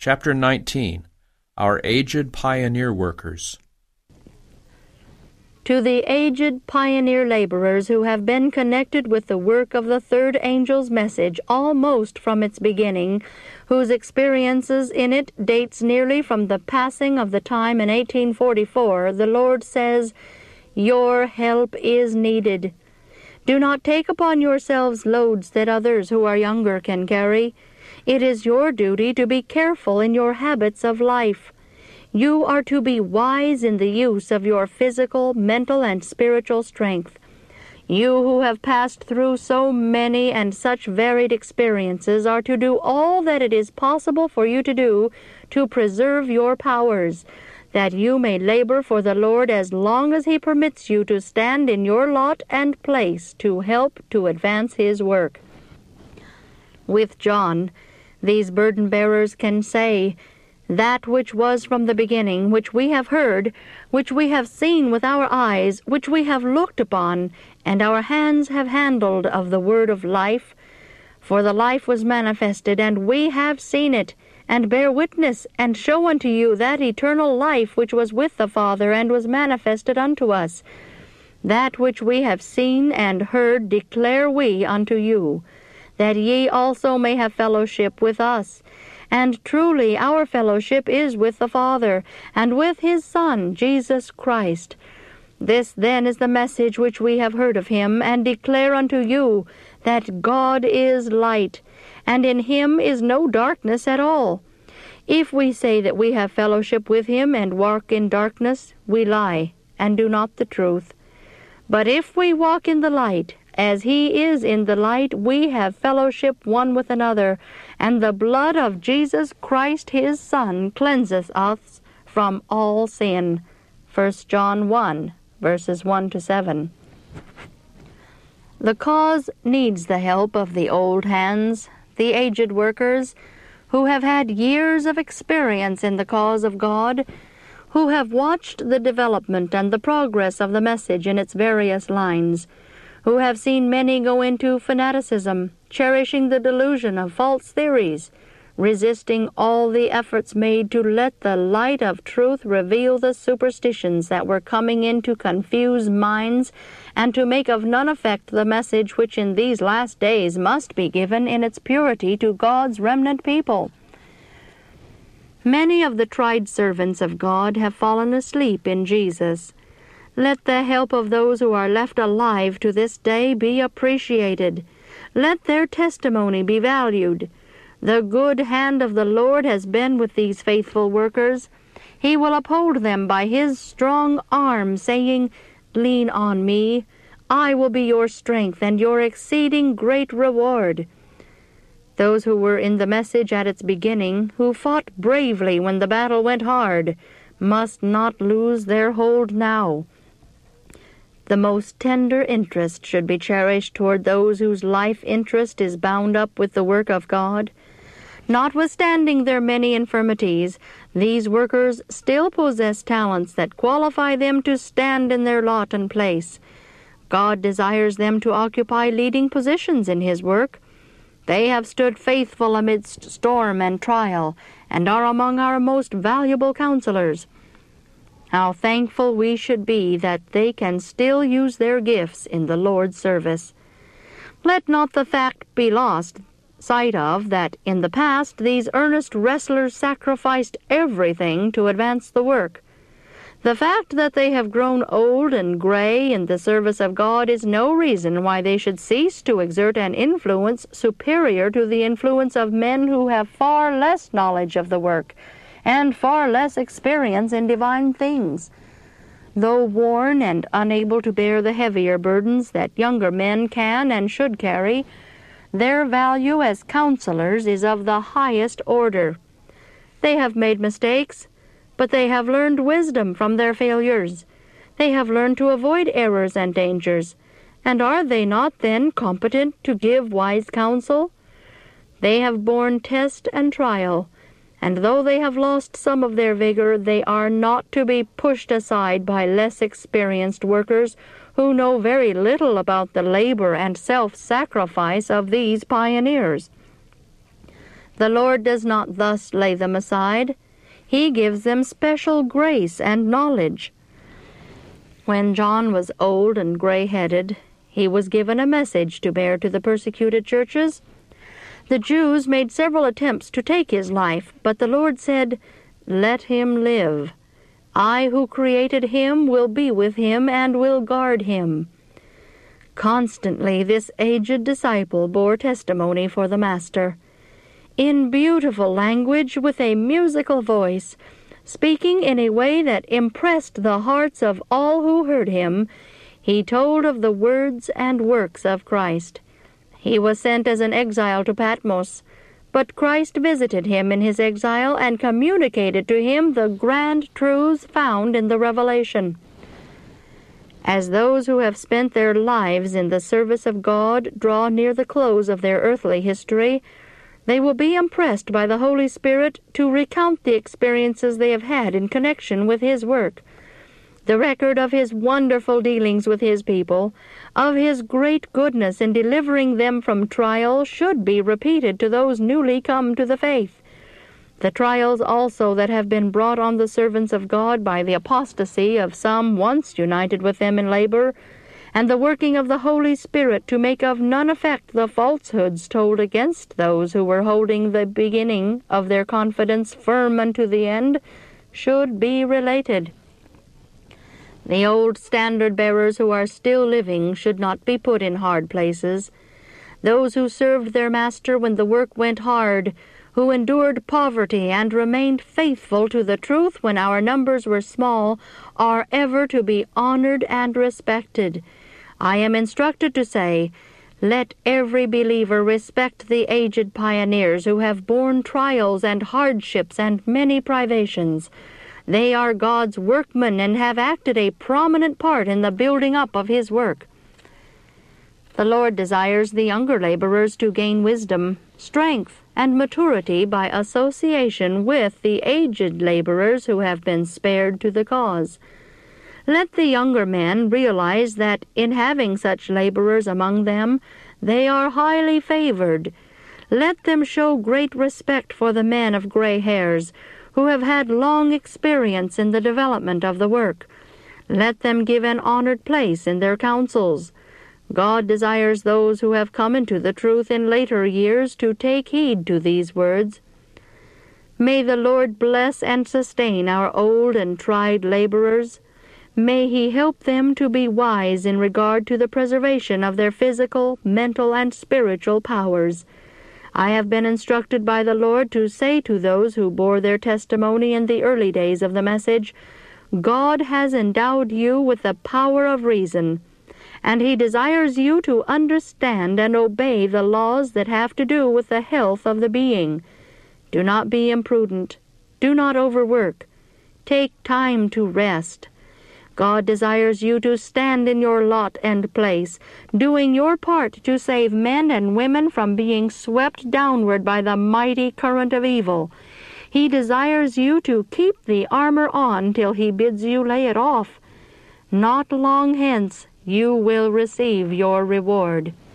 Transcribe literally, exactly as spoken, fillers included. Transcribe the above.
Chapter nineteen. Our Aged Pioneer Workers. To the aged pioneer laborers who have been connected with the work of the third angel's message almost from its beginning, whose experiences in it dates nearly from the passing of the time in eighteen forty-four, the Lord says, "Your help is needed. Do not take upon yourselves loads that others who are younger can carry. It is your duty to be careful in your habits of life. You are to be wise in the use of your physical, mental, and spiritual strength. You who have passed through so many and such varied experiences are to do all that it is possible for you to do to preserve your powers, that you may labor for the Lord as long as He permits you to stand in your lot and place to help to advance His work." With John, these burden-bearers can say, "That which was from the beginning, which we have heard, which we have seen with our eyes, which we have looked upon, and our hands have handled of the word of life. For the life was manifested, and we have seen it, and bear witness, and show unto you that eternal life which was with the Father, and was manifested unto us. That which we have seen and heard declare we unto you, that ye also may have fellowship with us. And truly our fellowship is with the Father, and with His Son, Jesus Christ. This then is the message which we have heard of Him, and declare unto you, that God is light, and in Him is no darkness at all. If we say that we have fellowship with Him, and walk in darkness, we lie, and do not the truth. But if we walk in the light, as He is in the light, we have fellowship one with another, and the blood of Jesus Christ His Son cleanseth us from all sin." First John one, verses one to seven. The cause needs the help of the old hands, the aged workers, who have had years of experience in the cause of God, who have watched the development and the progress of the message in its various lines, who have seen many go into fanaticism, cherishing the delusion of false theories, resisting all the efforts made to let the light of truth reveal the superstitions that were coming in to confuse minds and to make of none effect the message which in these last days must be given in its purity to God's remnant people. Many of the tried servants of God have fallen asleep in Jesus. Let the help of those who are left alive to this day be appreciated. Let their testimony be valued. The good hand of the Lord has been with these faithful workers. He will uphold them by His strong arm, saying, "Lean on me. I will be your strength and your exceeding great reward." Those who were in the message at its beginning, who fought bravely when the battle went hard, must not lose their hold now. The most tender interest should be cherished toward those whose life interest is bound up with the work of God. Notwithstanding their many infirmities, these workers still possess talents that qualify them to stand in their lot and place. God desires them to occupy leading positions in His work. They have stood faithful amidst storm and trial, and are among our most valuable counselors. How thankful we should be that they can still use their gifts in the Lord's service. Let not the fact be lost sight of that in the past these earnest wrestlers sacrificed everything to advance the work. The fact that they have grown old and gray in the service of God is no reason why they should cease to exert an influence superior to the influence of men who have far less knowledge of the work and far less experience in divine things. Though worn and unable to bear the heavier burdens that younger men can and should carry, their value as counselors is of the highest order. They have made mistakes, but they have learned wisdom from their failures. They have learned to avoid errors and dangers, and are they not then competent to give wise counsel? They have borne test and trial, and though they have lost some of their vigor, they are not to be pushed aside by less experienced workers who know very little about the labor and self-sacrifice of these pioneers. The Lord does not thus lay them aside. He gives them special grace and knowledge. When John was old and gray-headed, he was given a message to bear to the persecuted churches. The Jews made several attempts to take his life, but the Lord said, "Let him live. I who created him will be with him and will guard him." Constantly this aged disciple bore testimony for the Master. In beautiful language, with a musical voice, speaking in a way that impressed the hearts of all who heard him, he told of the words and works of Christ. He was sent as an exile to Patmos, but Christ visited him in his exile and communicated to him the grand truths found in the Revelation. As those who have spent their lives in the service of God draw near the close of their earthly history, they will be impressed by the Holy Spirit to recount the experiences they have had in connection with His work. The record of His wonderful dealings with His people, of His great goodness in delivering them from trial, should be repeated to those newly come to the faith. The trials also that have been brought on the servants of God by the apostasy of some once united with them in labor, and the working of the Holy Spirit to make of none effect the falsehoods told against those who were holding the beginning of their confidence firm unto the end, should be related. The old standard-bearers who are still living should not be put in hard places. Those who served their Master when the work went hard, who endured poverty and remained faithful to the truth when our numbers were small, are ever to be honored and respected. I am instructed to say, let every believer respect the aged pioneers who have borne trials and hardships and many privations. They are God's workmen and have acted a prominent part in the building up of His work. The Lord desires the younger laborers to gain wisdom, strength, and maturity by association with the aged laborers who have been spared to the cause. Let the younger men realize that in having such laborers among them, they are highly favored. Let them show great respect for the men of gray hairs, who have had long experience in the development of the work. Let them give an honored place in their councils. God desires those who have come into the truth in later years to take heed to these words. May the Lord bless and sustain our old and tried laborers. May He help them to be wise in regard to the preservation of their physical, mental, and spiritual powers. I have been instructed by the Lord to say to those who bore their testimony in the early days of the message, God has endowed you with the power of reason, and He desires you to understand and obey the laws that have to do with the health of the being. Do not be imprudent. Do not overwork. Take time to rest. God desires you to stand in your lot and place, doing your part to save men and women from being swept downward by the mighty current of evil. He desires you to keep the armor on till He bids you lay it off. Not long hence you will receive your reward.